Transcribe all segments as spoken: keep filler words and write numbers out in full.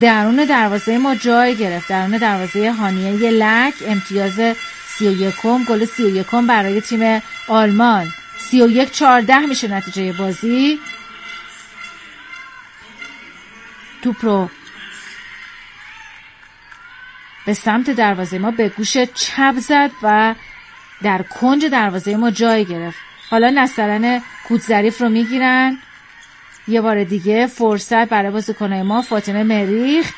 درون دروازه ما جای گرفت. درون دروازه هانیه لک امتیاز سی و یکم، گل سی و یکم برای تیم آلمان. سی و یک چهارده میشه نتیجه بازی. توپ رو به سمت دروازه ما به گوش چپ زد و در کنج دروازه ما جای گرفت. حالا نسترن کودظریف رو میگیرن. یه بار دیگه فرصت برای بازیکنای ما. فاطمه مریخ.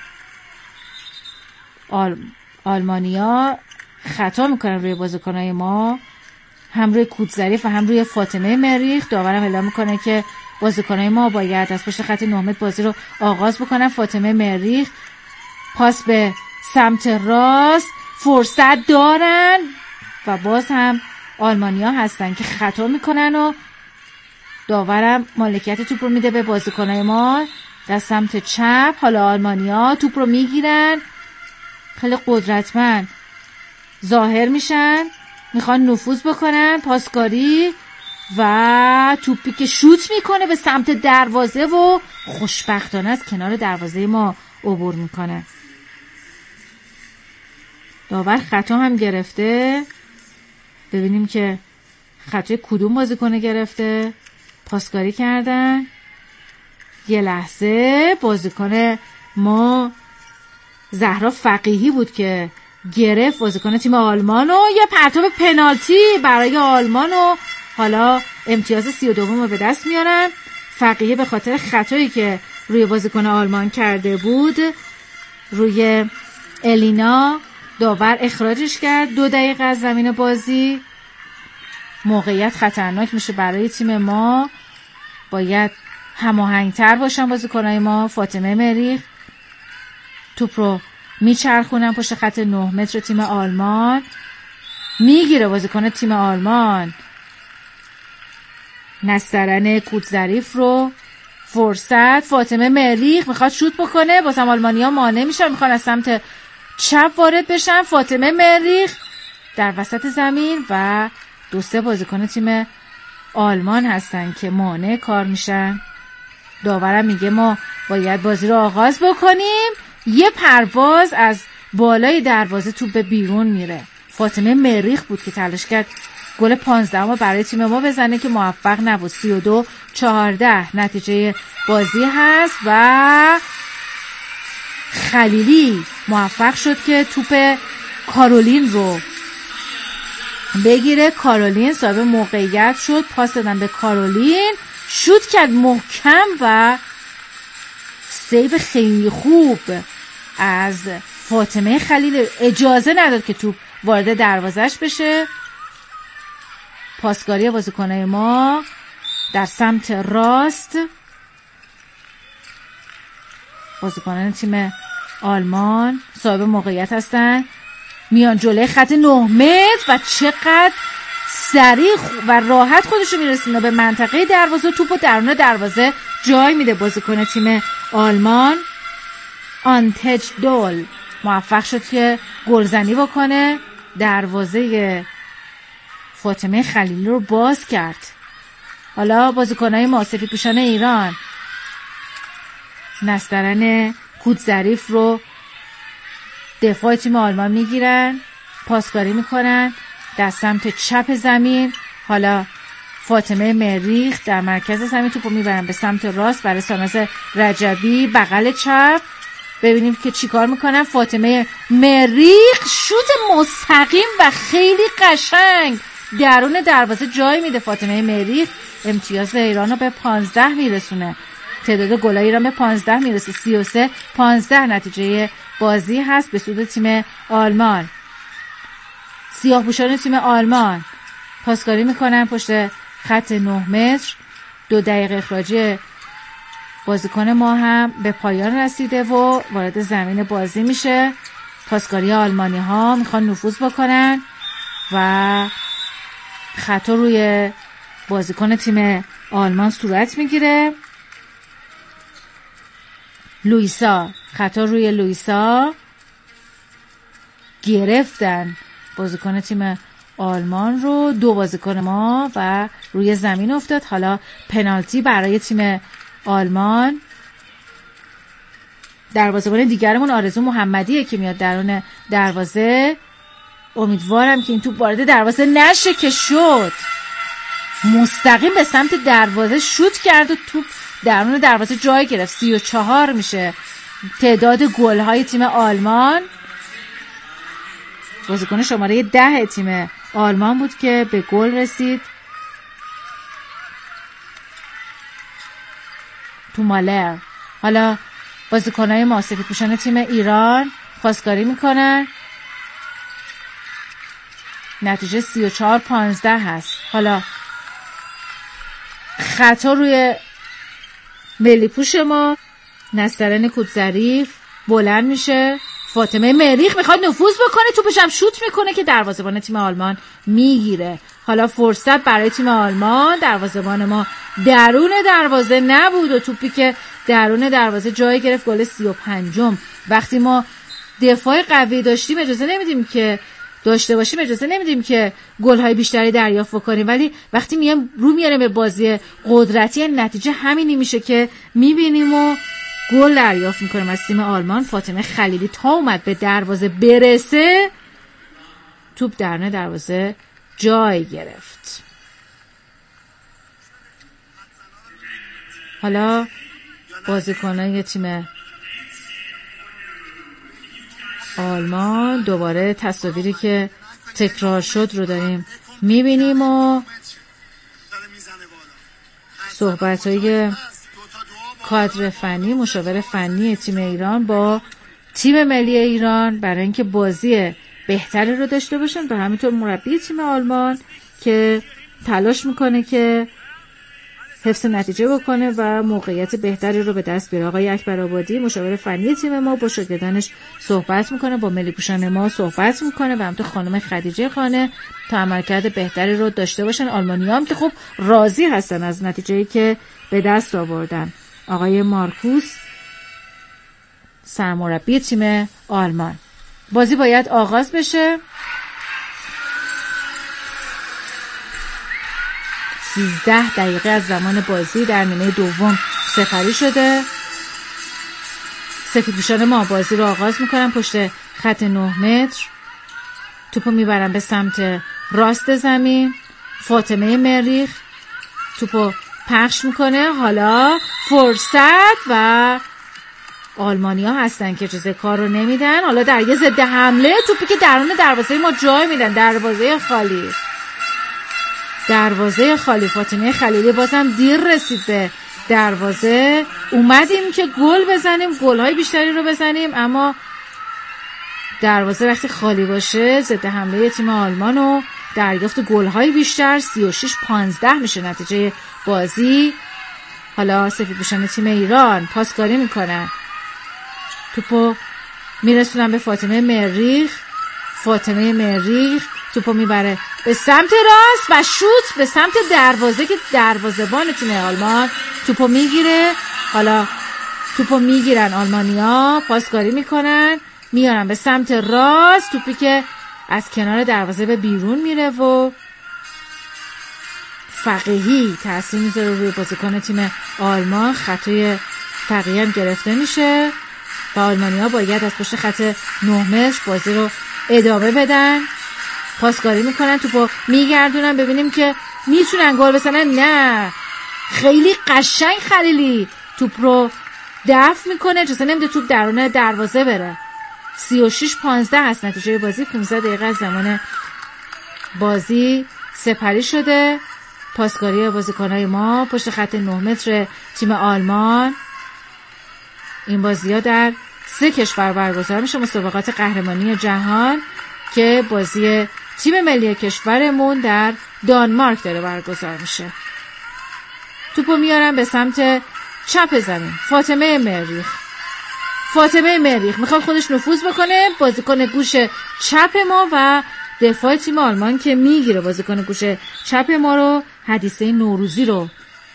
آل... آلمانیا خطا میکنن روی بازیکنای ما، هم روی کودظریف و هم روی فاطمه مریخ. داورم اعلام میکنه که بازیکنای ما باید از پشت خط نه متر بازی رو آغاز بکنن. فاطمه مریخ پاس به سمت راست، فرصت دارن و باز هم آلمانیا هستن که خطا میکنن و داورم مالکیت توپ رو میده به بازیکنای ما در سمت چپ. حالا آلمانیا توپ رو میگیرن، خیلی قدرتمند ظاهر میشن، میخوان نفوذ بکنن، پاسکاری و توپی که شوت میکنه به سمت دروازه و خوشبختانه از کنار دروازه ما عبور میکنه. داور خطا هم گرفته. ببینیم که خطای کدوم بازیکن گرفته. پاسکاری کردن. یه لحظه بازیکن ما زهرا فقیهی بود که گرفت بازیکن تیم آلمان و یه پرتاب پنالتی برای آلمان و حالا امتیاز سی و دوم رو به دست میارن. فقیهی به خاطر خطایی که روی بازیکن آلمان کرده بود روی الینا، داور اخراجش کرد. دو دقیقه از زمین بازی. موقعیت خطرناک میشه برای تیم ما. باید هماهنگتر باشن بازیکنای ما. فاطمه مریخ توپ رو میچرخونن پشت خط نه متر تیم آلمان. میگیره بازیکن تیم آلمان نسترن کودظریف رو. فرصت فاطمه مریخ میخواد شوت بکنه، بازم آلمانیا مانع میشن، میخوان از سمت چپ وارد بشن. فاطمه مریخ در وسط زمین و دو سه بازیکن تیم آلمان هستن که مانع کار میشن. داورم میگه ما باید بازی رو آغاز بکنیم. یه پرواز از بالای دروازه توپ به بیرون میره. فاطمه مریخ بود که تلاش کرد گل پانزدهم برای تیم ما بزنه که موفق نبود. سی و دو چهارده نتیجه بازی هست و خلیلی موفق شد که توپ کارولین رو بگیره. کارولین صاحب موقعیت شد، پاس دادن به کارولین، شوت کرد محکم و سیو خیلی خوب از فاطمه خلیل، اجازه نداد که توپ وارد دروازش بشه. پاسکاری بازیکنای ما در سمت راست. بازیکنان تیم آلمان صاحب موقعیت هستن، میان جلوی خط نه متر و چقدر سریع و راحت خودشو میرسونه به منطقه دروازه. توپو درون دروازه جای میده بازیکن تیم آلمان. آنتج دول موفق شد که گلزنی بکنه، دروازه فاطمه خلیلی رو باز کرد. حالا بازیکنای ما سفیدپوشان ایران نسترن کودظریف رو دفاع تیم آلمان میگیرن، پاسکاری میکنن در سمت چپ زمین. حالا فاطمه مریخ در مرکز زمین توپو میبرن به سمت راست برای ساناز رجبی بغل چپ. ببینیم که چی کار میکنن. فاطمه مریخ شوت مستقیم و خیلی قشنگ درون دروازه جای میده. فاطمه مریخ امتیاز ایران رو به پانزده میرسونه. تعداد گلای ایران به پانزده میرسه. سی و سه پانزده نتیجه بازی هست به سود تیم آلمان. سیاه پوشان تیم آلمان پاسکاری میکنن پشت خط نه متر. دو دقیقه اخراجی بازیکن ما هم به پایان رسیده و وارد زمین بازی میشه. پاسکاری آلمانی ها میخوان نفوذ بکنن و خطا روی بازیکن تیم آلمان صورت میگیره. لویسا، خطا روی لویسا، گرفتن بازیکن تیم آلمان رو، دو بازیکن ما و روی زمین افتاد. حالا پنالتی برای تیم آلمان. دروازه‌بان دیگرمون آرزو محمدیه که میاد درون دروازه. امیدوارم که این توپ وارد دروازه نشه که شد. مستقیم به سمت دروازه شوت کرد و توپ درون دروازه جای گرفت. سی و چهار میشه تعداد گل‌های تیم آلمان. بازیکن شماره ده تیم آلمان بود که به گل رسید. تومالر. حالا بازیکن‌های ما سفیدپوشان تیم ایران خواستگاری میکنن. نتیجه سی و چهار پانزده هست. حالا خطا روی ملی پوش ما. نسترن کودظریف بلند میشه. فاطمه مریخ میخواد نفوذ بکنه، توپش هم شوت میکنه که دروازه‌بان تیم آلمان میگیره. حالا فرصت برای تیم آلمان. دروازه‌بان ما درون دروازه نبود و توپی که درون دروازه جای گرفت. گل سی و پنجم. وقتی ما دفاع قوی داشتیم اجازه نمیدیم که داشته باشیم اجازه نمیدیم که گل‌های بیشتری دریافت کنیم، ولی وقتی میام رو میاریم به بازی قدرتی نتیجه همینی میشه که میبینیم و گل دریافت میکنیم از تیم آلمان. فاطمه خلیلی تا اومد به دروازه برسه توپ درون دروازه جای گرفت. حالا بازیکنان تیم آلمان دوباره تصاویری که تکرار شد رو داریم میبینیم و صحبت‌های کادر فنی، مشاور فنی تیم ایران با تیم ملی ایران برای اینکه بازی بهتری رو داشته باشن و همینطور مربی تیم آلمان که تلاش میکنه که حفظ نتیجه بکنه و موقعیت بهتری رو به دست بیاره. آقای اکبرآبادی مشاور فنی تیم ما با شاگردانش صحبت میکنه، با ملی پوشان ما صحبت میکنه و همینطور خانم خدیجه خانه تا عملکرد بهتری رو داشته باشن. آلمانی‌ها هم که خب راضی هستن از نتیجه‌ای که به دست آوردن. آقای مارکوس سرمربی تیم آلمان. بازی باید آغاز بشه. سیزده دقیقه از زمان بازی در نیمه دوم سپری شده. سفیدپوشان ما بازی رو آغاز میکنن پشت خط نه متر. توپو میبرن به سمت راست زمین. فاطمه مریخ توپو پخش میکنه. حالا فرصت و آلمانیا هستن که اجازه کار رو نمیدن. حالا در یه ضد حمله توپی که درون دروازه ما جای میدن. دروازه خالی دروازه خالی فاطمه خلیلی بازم دیر رسید به دروازه. اومدیم که گل بزنیم، گل‌های بیشتری رو بزنیم، اما دروازه وقتی خالی باشه ضد حمله تیم آلمان و دریافت گل‌های بیشتر. سی و شش پانزده میشه نتیجه بازی. حالا سفیدپوشان تیم ایران پاسکاری میکنن، توپو میرسونن به فاطمه مریخ. فاطمه مریخ توپو میبره به سمت راست و شوت به سمت دروازه که دروازه‌بان تیم آلمان توپو میگیره. حالا توپو میگیرن آلمانیا، پاسکاری میکنن، میارن به سمت راست، توپی که از کنار دروازه به بیرون میره و فقیهی تأثیر میذاره روی بازیکن تیم آلمان. خطای فقیهی هم گرفته میشه و آلمانیا باید از پشت خط نه متر بازی رو ادامه بدن. پاسکاری میکنن، توپو میگردونن ببینیم که میتونن گل بزنن. نه، خیلی قشنگ خلیلی توپ رو دفع میکنه، اجازه نمیده توپ درون دروازه بره. سی و شش پانزده هست نتیجه بازی. پانزده دقیقه از زمان بازی سپری شده. پاسکاری بازیکنای ما پشت خط نه متر تیم آلمان. این بازی ها در سه کشور برگزار میشه. مسابقات قهرمانی جهان که بازی تیم ملی کشورمون در دانمارک داره برگزار میشه. توپو میارن به سمت چپ زمین. فاطمه مریخ فاطمه مریخ میخواد خودش نفوذ بکنه. بازیکن گوش چپ ما و دفاع تیم آلمان که میگیره بازیکن گوش چپ ما رو. حدیثه نوروزی رو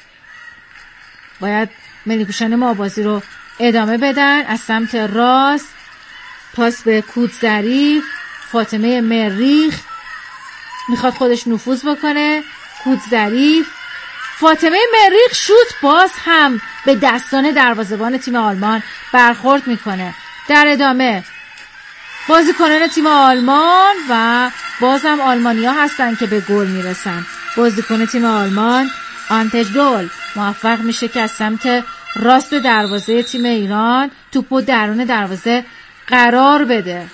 باید ملی پوشان ما بازی رو ادامه بدن. از سمت راست پاس به کودظریف. فاطمه مریخ میخواد خودش نفوذ بکنه. کودظریف، فاطمه مریخ شوت، باز هم به دستان دروازه‌بان تیم آلمان برخورد میکنه. در ادامه بازیکنان تیم آلمان و بازم آلمانیا هستن که به گل میرسن. بازیکن تیم آلمان آنتج دول موفق میشه که از سمت راست دروازه تیم ایران توپو درون دروازه قرار بده.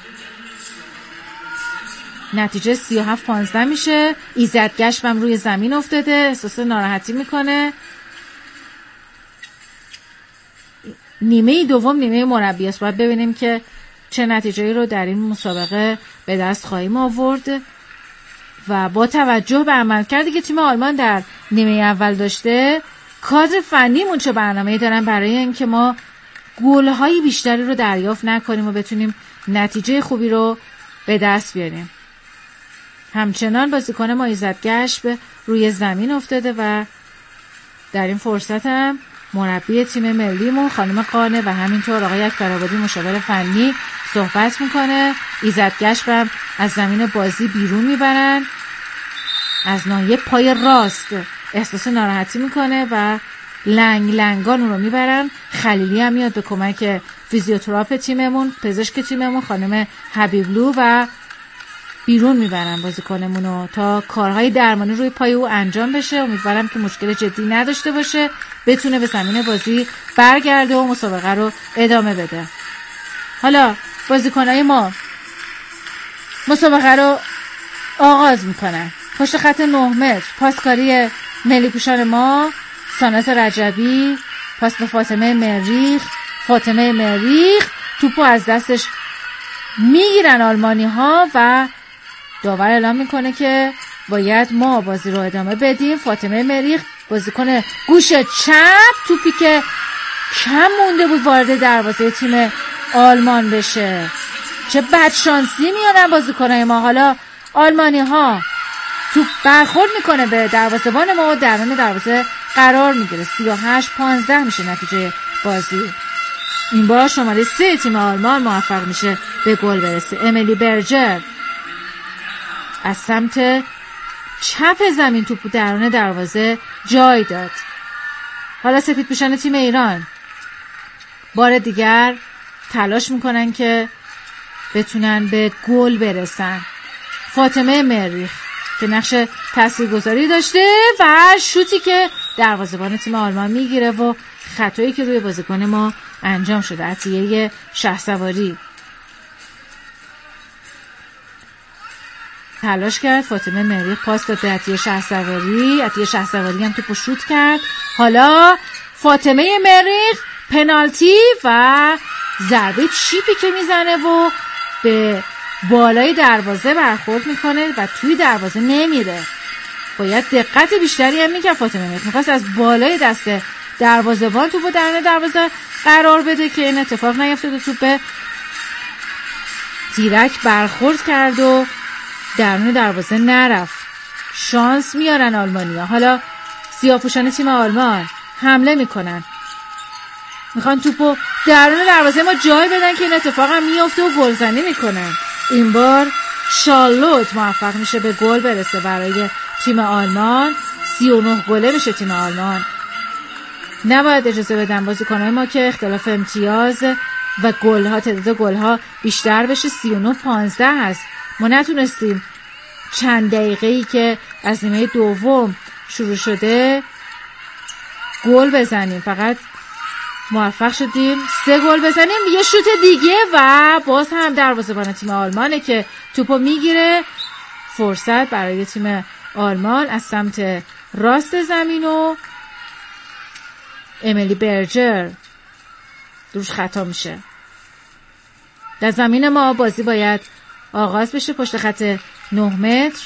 نتیجه سی و هفت پانزده میشه. ایزدگشم هم روی زمین افتاده، احساس ناراحتی میکنه. نیمه دوم نیمه مربی است. باید ببینیم که چه نتیجه‌ای رو در این مسابقه به دست خواهیم آورد و با توجه به عملکردی که تیم آلمان در نیمه اول داشته، کادر فنیمون چه برنامه‌ای دارن برای اینکه ما گل‌های بیشتری رو دریافت نکنیم و بتونیم نتیجه خوبی رو به دست بیاریم. همچنان بازیکن ما ایزدگشم روی زمین افتاده و در این فرصت هم مربی تیم ملیمون خانم قانه و همینطور آقای اکبرآبادی مشاور فنی صحبت میکنه. ایزدگشم هم از زمین بازی بیرون میبرن، از ناحیه پای راست احساس ناراحتی میکنه و لنگ لنگان اون رو میبرن. خلیلی هم میاد به کمک فیزیوتراپ تیممون، پزشک تیممون خانم حبیبلو و بیرون میبرن بازیکنمونو تا کارهای درمانی روی پای او انجام بشه. امیدوارم که مشکل جدی نداشته باشه، بتونه به زمین بازی برگرده و مسابقه رو ادامه بده. حالا بازیکنای ما مسابقه رو آغاز میکنن. پشت خط نه متر پاسکاری ملی پوشان ما سانات رجبی، پاس به فاطمه مریخ. فاطمه مریخ توپو از دستش میگیرن آلمانی ها و داور اعلام میکنه که باید ما بازی رو ادامه بدیم. فاطمه مریخ بازیکن گوش چپ، توپی که کم مونده بود وارد دروازه تیم آلمان بشه. چه بدشانسی میانن بازیکنای ما. حالا آلمانی ها توپ برخورد میکنه به دروازه‌بان ما و درون دروازه قرار میگیره. سی و هشت پانزده میشه نتیجه بازی. این بار شماره سه تیم آلمان موفق میشه به گل برسه. امیلی برجر از سمت چپ زمین توپ درون دروازه جای داد. حالا سفیدپوشان تیم ایران بار دیگر تلاش میکنن که بتونن به گل برسن. فاطمه مریخ که نقش تاثیرگذاری داشته و شوتی که دروازه‌بان تیم آلمان میگیره و خطایی که روی بازیکن ما انجام شده. عطیه شهسواری تلاش کرد، فاطمه مریخ پاس داد به عطیه شهسواری. عطیه شهسواری هم توپو شوت کرد. حالا فاطمه مریخ پنالتی و ضربه چیپی که میزنه و به بالای دروازه برخورد میکنه و توی دروازه نمیره. باید دقت بیشتری هم میکرد فاطمه مریخ. میخواست از بالای دست دروازه‌بان توپو درون دروازه قرار بده که این اتفاق نیفتاد و توپ تیرک برخورد کرد و درون دروازه نرفت. شانس میارن آلمانیا. حالا سیاه‌پوشان تیم آلمان حمله میکنن، میخوان توپو درون دروازه ما جای بدن که این اتفاق هم میفته و گلزنی میکنن. این بار شارلوت موفق میشه به گل برسه برای تیم آلمان. سی و نه گله میشه تیم آلمان. نباید اجازه بدن بازیکن‌های ما که اختلاف امتیاز و گل‌ها، تعداد گل‌ها بیشتر بشه. سی و نه پانزده هست. ما نتونستیم چند دقیقه‌ای که از نیمه دوم شروع شده گل بزنیم، فقط موفق شدیم سه گل بزنیم. یه شوت دیگه و باز هم دروازه‌بان تیم آلمانه که توپو میگیره. فرصت برای تیم آلمان از سمت راست زمین و امیلی برجر روش خطا میشه. در زمین ما بازی باید آغاز بشه. پشت خط نه متر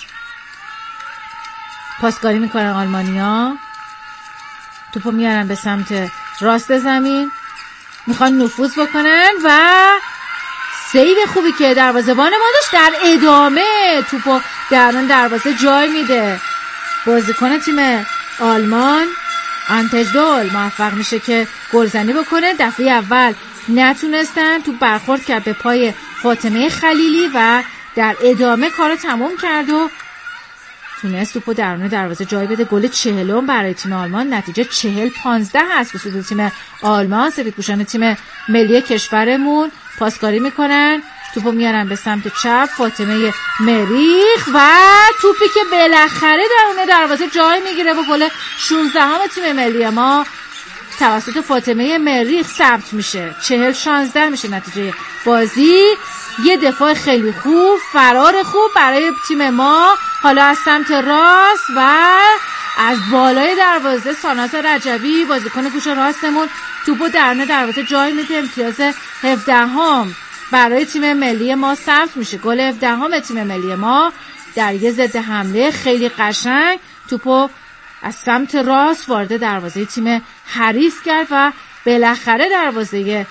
پاسکاری میکنن آلمانیا. توپو میارن به سمت راست زمین، میخوان نفوذ بکنن و سیو خوبی که دروازه‌بان ما داشت. در ادامه توپو درون دروازه جای میده. بازیکن تیم آلمان آنتج دول موفق میشه که گلزنی بکنه. دفعه اول نتونستن، توپ برخورد کرد به پای فاطمه خلیلی و در ادامه کارو تموم کرد و تونست توپو درون دروازه جای بده. گل چهلم برای تیم آلمان، نتیجه چهل پانزده هست به سود تیم آلمان. سفیدپوشان تیم ملی کشورمون پاسکاری میکنن، توپو میارن به سمت چپ. فاطمه مریخ و توپی که بالاخره درون دروازه جای میگیره با گل شانزدهم تیم ملی ما توسط فاطمه مریخ ثبت میشه. چهل شانزده میشه نتیجه بازی. یه دفاع خیلی خوب، فرار خوب برای تیم ما. حالا از سمت راست و از بالای دروازه ساناز رجبی بازیکن گوش راستمون توپو درون دروازه جای میده. امتیاز هفدهم برای تیم ملی ما ثبت میشه. گل هفدهم تیم ملی ما در یه ضد حمله خیلی قشنگ توپو از سمت راست وارد دروازه تیم حریف کرد و بالاخره دروازه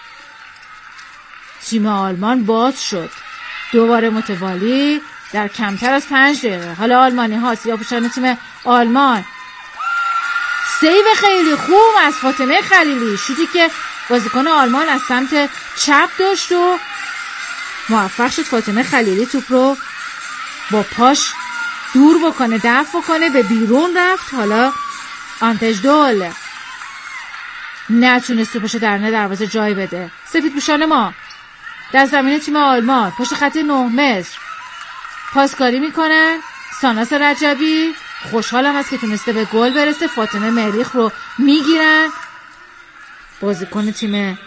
تیم آلمان باز شد. دوباره متوالی در کمتر از پنج دقیقه. حالا آلمانی ها، سیاه‌پوشان تیم آلمان، سیو خیلی خوب از فاطمه خلیلی، شوتی که بازیکن آلمان از سمت چپ داشت و موفق شد فاطمه خلیلی توپ رو با پاش دور بکنه، دفع بکنه، به بیرون رفت. حالا آنتج دول نتونست توپشو درون دروازه جای بده. سفیدپوشان ما در زمین تیم آلمان پشت خط نه متر پاسکاری میکنن. ساناس رجبی خوشحالم است که تونسته به گل برسه. فاطمه مریخ رو میگیرن بازیکن تیم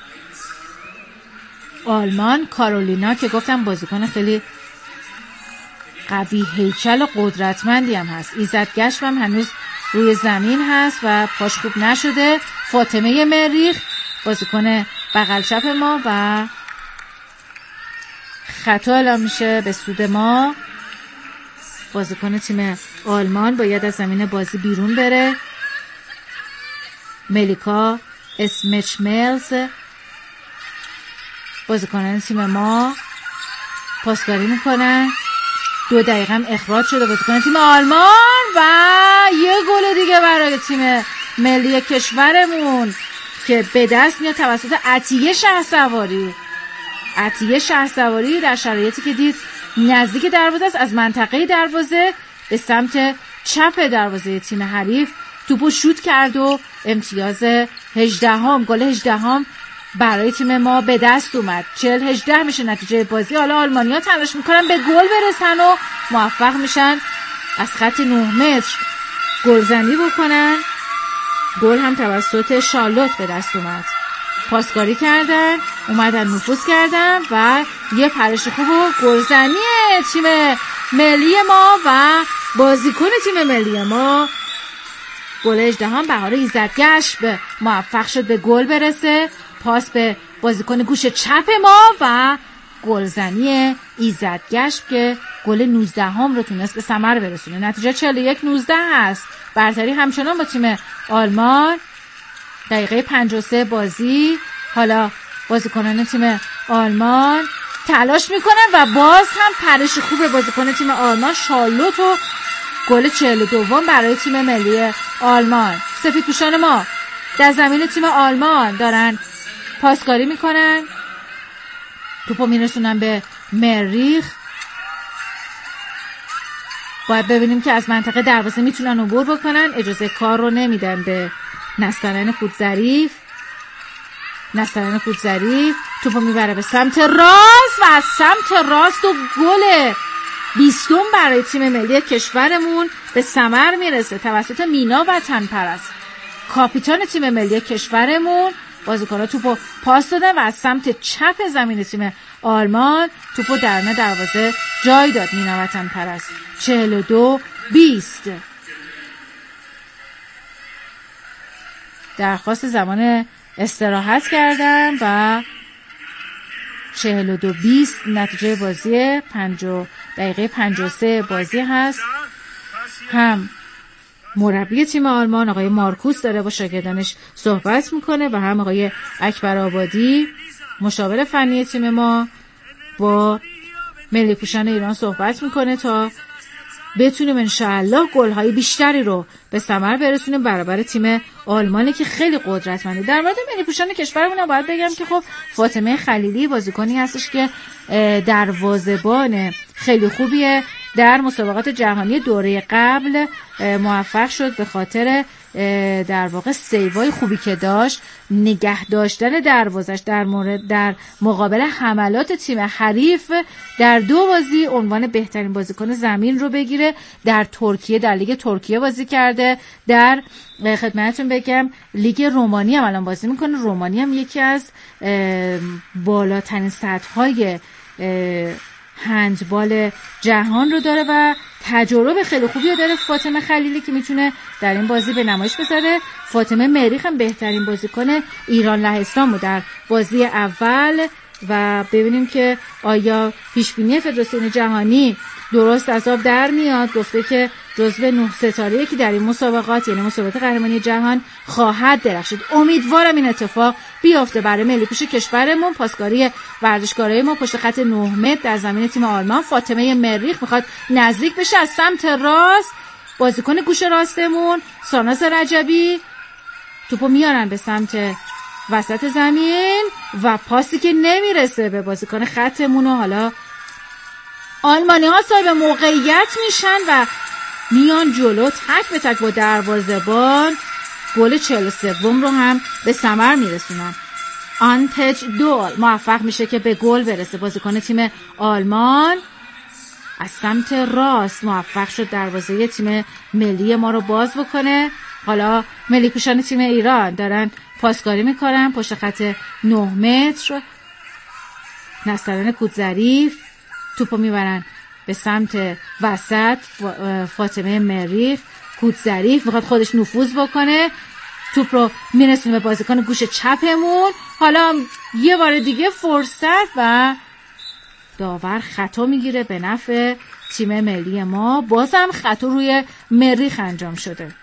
آلمان. کارولینا که گفتم بازیکن خیلی قوی هیکل و قدرتمندی هم هست. ایزدگشم هم هنوز روی زمین هست و پاش خوب نشده. فاطمه مریخ بازیکن بغل چپ ما و خطا اعلام میشه به سود ما. بازیکن تیم آلمان باید از زمین بازی بیرون بره. ملیکا اسمچملز بازیکنان تیم ما پاسکاری میکنن. دو دقیقه هم اخراج شده بازیکن تیم آلمان و یه گل دیگه برای تیم ملی کشورمون که به دست میاد توسط عطیه شهسواری. عطیه شهسواری در شرایطی که دید نزدیک دروازه است، از منطقه دروازه به سمت چپ دروازه تیم حریف توپو شوت کرد و امتیاز هجدهم، گل هجدهم برای تیم ما به دست اومد. چهل هجده میشه نتیجه بازی. حالا آلمانیا تلاش میکنن به گل برسن و موفق میشن از خط نه متر گلزنی بکنن. گل هم توسط شارلوت به دست اومد. پاسکاری کردن، اومدن نفوذ کردن و یه پرش خوب و گلزنی تیم ملی ما و بازیکن تیم ملی ما گل هجدهم بهار ایزدگشم موفق شد به گل برسه. پاس به بازیکن گوش چپ ما و گلزنی ایزدگشم که گل نوزدهم رو تونست به ثمر برسونه. نتیجه چهل و یک نوزده هست. برتری همچنان با تیم آلمان. دقیقه پنجاه و سه بازی. حالا بازیکنان تیم آلمان تلاش میکنن و باز هم پرش خوب بازیکن تیم آلمان شارلوت و گل چهل و دو برای تیم ملی آلمان. سفیدپوشان ما در زمین تیم آلمان دارن پاسکاری میکنن. توپو میرسونن به مریخ. باید ببینیم که از منطقه دروازه میتونن عبور بکنن. اجازه کار رو نمیدن به نسترن خودظریف. نسترن خودظریف توپو میبره به سمت راست و از سمت راست و گل بیستم برای تیم ملی کشورمون به ثمر میرسه توسط مینا وطنپرست، کاپیتان تیم ملی کشورمون. بازیکن‌ها توپو پاس دادن و از سمت چپ زمین تیم آلمان توپو درون دروازه جای داد مینا وطنپرست. چهل و دو بیست. درخواست زمان استراحت کردن و چهل و دو بیست نتیجه بازی. پنجاه دقیقه پنجاه و سه بازی هست. هم مربی تیم آلمان آقای مارکوس داره با شاگردانش صحبت میکنه و هم آقای اکبر آبادی مشاور فنی تیم ما با ملی پوشان ایران صحبت میکنه تا بتونیم انشاءالله گل‌های بیشتری رو به ثمر برسونیم برابر تیم آلمانی که خیلی قدرتمنده. در مورد ملی پوشان کشورمون باید بگم که خب فاطمه خلیلی بازیکنی هستش که دروازه‌بان خیلی خوبیه. در مسابقات جهانی دوره قبل موفق شد به خاطر در واقع سیوای خوبی که داشت، نگه داشتن دروازش در مورد در مقابل حملات تیم حریف، در دو بازی عنوان بهترین بازیکن زمین رو بگیره. در ترکیه، در لیگ ترکیه بازی کرده، در خدمتتون بگم لیگ رومانی هم الان بازی میکنه. رومانی هم یکی از بالاترین سطح‌های هندبال جهان رو داره و تجربه خیلی خوبی رو داره فاطمه خلیلی که میتونه در این بازی به نمایش بذاره. فاطمه مریخ هم بهترین بازیکن ایران لهستان بود در بازی اول و ببینیم که آیا پیشبینی فدراسیون جهانی درست از آب در میاد. گفته که جزو نه ستاره‌ای که در این مسابقات یعنی مسابقات قهرمانی جهان خواهد درخشید. امیدوارم این اتفاق بیفته برای ملی پوش کشورمون. پاسکاری ورزشکارای ما پشت خط نه متر در زمین تیم آلمان. فاطمه مریخ میخواد نزدیک بشه از سمت راست. بازیکن گوشه راستمون ساناز رجبی توپو میارن به سمت وسط زمین و پاسی که نمیرسه به بازیکن خطمون و حالا آلمانی ها صاحب موقعیت میشن و میان جلو تک به تک با دروازه‌بان گل چهل و سه رو هم به ثمر میرسونن. آنتج دول موفق میشه که به گل برسه. بازیکن تیم آلمان از سمت راست موفق شد دروازه تیم ملی ما رو باز بکنه. حالا ملی پوشان تیم ایران دارن پاسکاری میکنن پشت خط نه متر. نسترن کودظریف توپو میبرن به سمت وسط. فاطمه مریخ، کودظریف میخواد خودش نفوذ بکنه، توپ رو میرسونه به بازیکن گوش چپمون. حالا یه بار دیگه فرصت و داور خطا میگیره به نفع تیم ملی ما. بازم خطا روی مریخ انجام شده.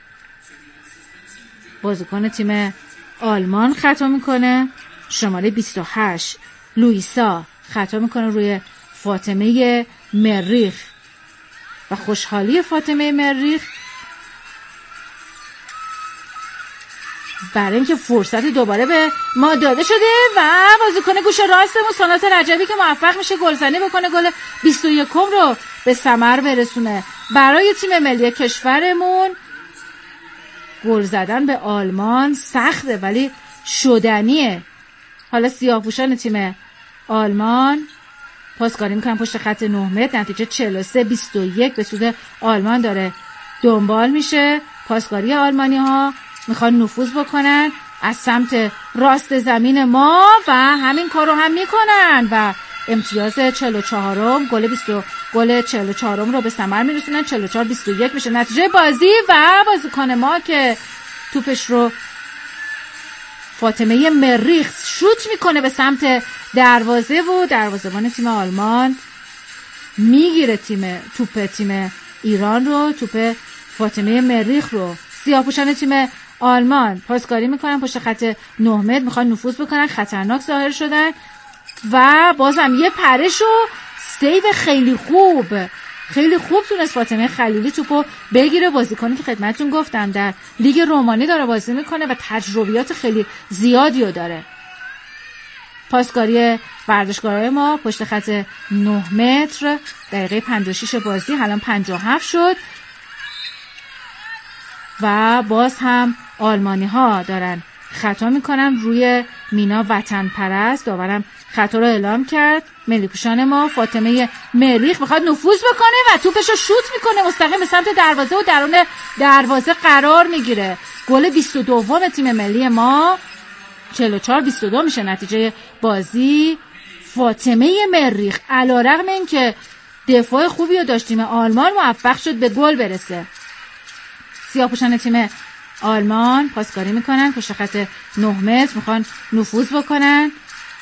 بازیکن تیم آلمان خطا میکنه، شماره بیست و هشت لوئیسا خطا میکنه روی فاطمه مریخ و خوشحالی فاطمه مریخ برای اینکه فرصت دوباره به ما داده شده و بازیکن گوشه راستمون ساناز رجبی که موفق میشه گلزنی بکنه، گل بیست و یکم رو به ثمر برسونه. برای تیم ملی کشورمون گل زدن به آلمان سخته ولی شدنیه. حالا سیاه‌پوشان تیم آلمان پاسکاری میکنن پشت خط نه متر. نتیجه چهل و سه بیست و یک به سود آلمان داره دنبال میشه. پاسکاری آلمانی ها میخوان نفوذ بکنن از سمت راست زمین ما و همین کارو هم میکنن و امتیاز چهل و چهارم گل بیست گل چهل و چهارم رو به ثمر میرسونن. چهل و چهار بیست و یک میشه نتیجه بازی و بازیکن ما که توپش رو فاطمه مریخ شوت میکنه به سمت دروازه و دروازه‌بان تیم آلمان میگیره تیم توپ تیم ایران رو، توپ فاطمه مریخ رو. سیاه‌پوشان تیم آلمان پاسکاری میکنن پشت خط نه متر، میخوان نفوذ بکنن، خطرناک ظاهر شدن و بازم یه پرش و سیو خیلی خوب خیلی خوب تونست فاطمه خلیلی توپو بگیره. بازیکنی که خدمتتون گفتم در لیگ رومانی داره بازی میکنه و تجربیات خیلی زیادی رو داره. پاسکاری ورزشکارای ما پشت خط نه متر دقیقه پنجاه و شش بازی الان پنجاه و هفت شد و باز هم آلمانی ها دارن خطا میکنن روی مینا وطن پرست. داورم خطا رو اعلام کرد. ملی پوشان ما فاطمه مریخ میخواد نفوذ بکنه و توپش رو شوت میکنه مستقیم به سمت دروازه و درون دروازه قرار میگیره. گل بیست و دو تیم ملی ما. چهل و چهار بیست و دو میشه نتیجه بازی. فاطمه مریخ علیرغم اینکه دفاع خوبی رو داشت تیم آلمان موفق شد به گل برسه. سیاه‌پوشان تیم آلمان پاسکاری میکنن پشت خط نه متر، میخوان نفوذ بکنن.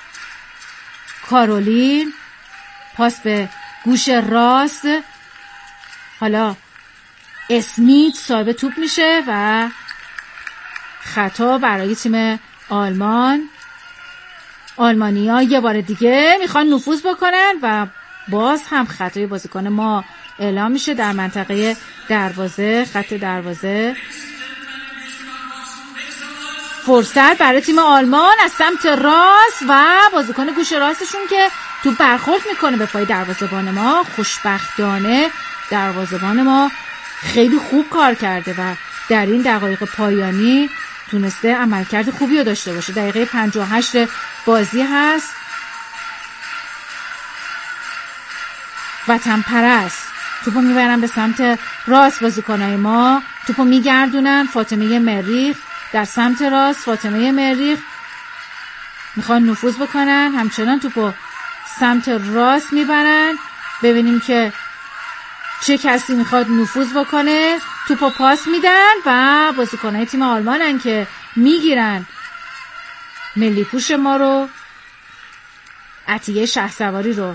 کارولین پاس به گوش راست. حالا اسمیت صاحب توپ میشه و خطا برای تیم آلمان. آلمانی‌ها یه بار دیگه میخوان نفوذ بکنن و باز هم خطای بازیکن ما اعلام میشه در منطقه دروازه، خط دروازه. فرصت برای تیم آلمان از سمت راست و بازیکن گوشه راستشون که تو برخورد میکنه به پای دروازه‌بان ما. خوشبختانه دروازه‌بان ما خیلی خوب کار کرده و در این دقایق پایانی تونسته عملکرد خوبی رو داشته باشه. دقیقه پنجاه و هشت بازی هست. وطن پرست توپو میبرن به سمت راست بازیکنای ما، توپو میگردونن. فاطمه مریخ در سمت راست، فاطمه مریخ میخوان نفوذ بکنن، همچنان توپو سمت راست میبرن. ببینیم که چه کسی میخواد نفوذ بکنه. توپو پاس میدن و بازیکنای تیم آلمانن که میگیرن ملی پوش ما رو، عطیه شهسواری رو.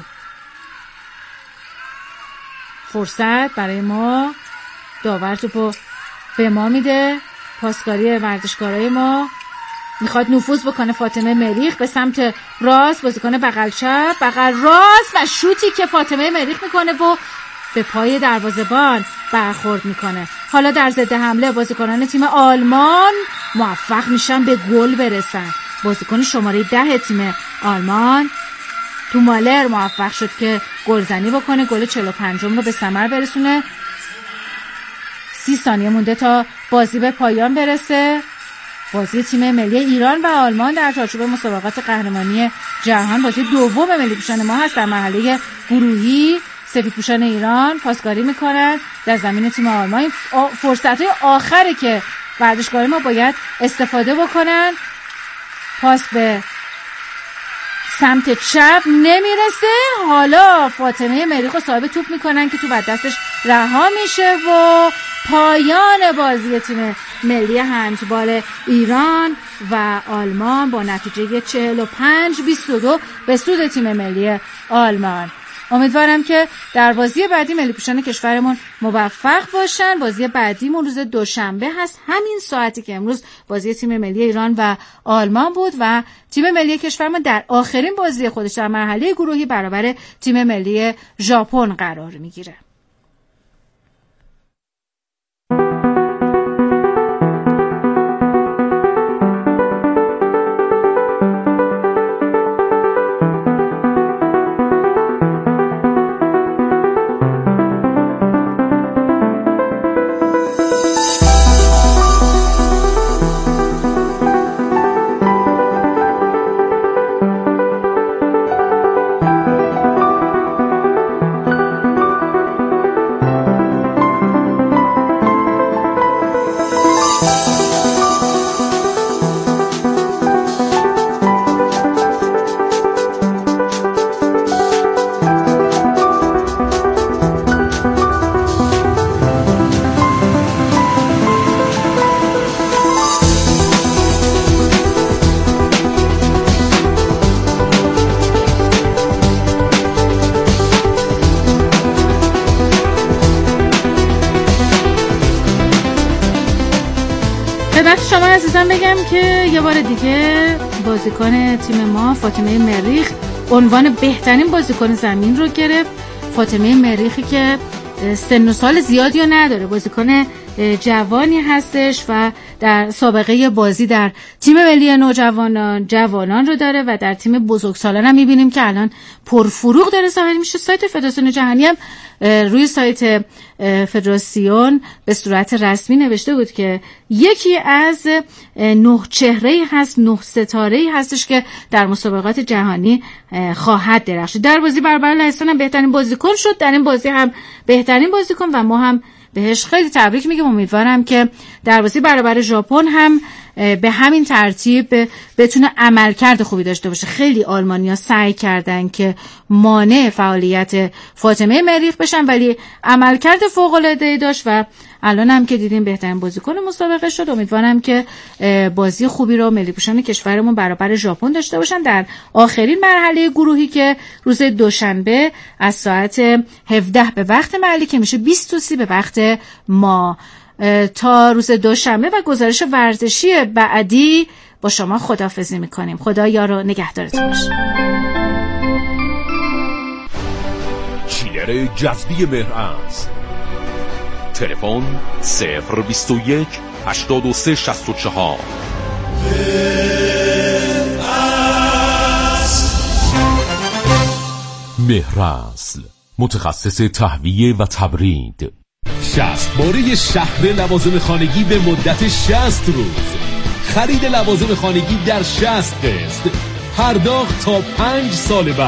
فرصت برای ما، داور توپو به ما میده. پاسکاری ورزشکارای ما میخواد نفوذ بکنه. فاطمه مریخ به سمت راست، بازیکن بغل چپ، بغل راست و شوتی که فاطمه مریخ میکنه و به پای دروازه‌بان برخورد میکنه. حالا در ضد حمله بازیکنان تیم آلمان موفق میشن به گل برسن. بازیکن شماره ده تیم آلمان تومالر موفق شد که گلزنی بکنه، گل چهل و پنجم رو به ثمر برسونه. سی ثانیه مونده تا بازی به پایان برسه. بازی تیم ملی ایران و آلمان در چارچوب مسابقات قهرمانی جهان، بازی دوم ملی پوشان ما هست. در مرحله گروهی سفیدپوشان ایران پاسکاری میکنن در زمین تیم آلمان. فرصت‌های آخره که ورزشکاران ما باید استفاده بکنن. پاس به سمت چپ نمیرسه. حالا فاطمه مریخ رو صاحب توپ میکنن که توپ از دستش رها میشه و پایان بازی تیم ملی هندبال ایران و آلمان با نتیجه چهل و پنج بیست و دو به سود تیم ملی آلمان. امیدوارم که در بازی بعدی ملی پوشان کشورمون موفق باشن. بازی بعدیمون روز دوشنبه هست، همین ساعتی که امروز بازی تیم ملی ایران و آلمان بود و تیم ملی کشورمون در آخرین بازی خودش در مرحله گروهی برابر تیم ملی ژاپن قرار میگیره. شما عزیزان بگم که یه بار دیگه بازیکن تیم ما فاطمه مریخ عنوان بهترین بازیکن زمین رو گرفت. فاطمه مریخی که سن و سال زیادی رو نداره، بازیکن جوانی هستش و در سابقه بازی در تیم ملی نوجوانان جوانان رو داره و در تیم بزرگسالان هم میبینیم که الان پرفروغ داره ظاهر میشه. سایت فدراسیون جهانی هم روی سایت فدراسیون به صورت رسمی نوشته بود که یکی از نه چهره‌ای هست، نه ستاره‌ای هستش که در مسابقات جهانی خواهد درخشید. در بازی برابر لهستان هم بهترین بازیکن شد، در این بازی هم بهترین بازیکن و ما هم بهش خیلی تبریک میگم. امیدوارم که در بازی برابر ژاپن هم به همین ترتیب بتونه عملکرد خوبی داشته باشه. خیلی آلمانی‌ها سعی کردن که مانع فعالیت فاطمه مریخ بشن ولی عملکرد فوق‌العاده‌ای داشت و الان هم که دیدیم بهترین بازیکن مسابقه شد. امیدوارم که بازی خوبی رو ملی پوشان کشورمون برابر ژاپن داشته باشن در آخرین مرحله گروهی که روز دوشنبه از ساعت هفده به وقت محلی که میشه بیست و سه به وقت ما. تا روز دوشنبه و گزارش ورزشی بعدی با شما خداحافظی میکنیم. خدا یار و نگهدارتون باشه. چیلر جذبی مهرعز، تلفن صفر بیست و یک هشتاد و سه شصت و چهار مهراصل، متخصص تهویه و تبرید. شصت باره شهر لوازم خانگی به مدت شصت روز. خرید لوازم خانگی در شصت قسط، پرداخت تا پنج سال بعد.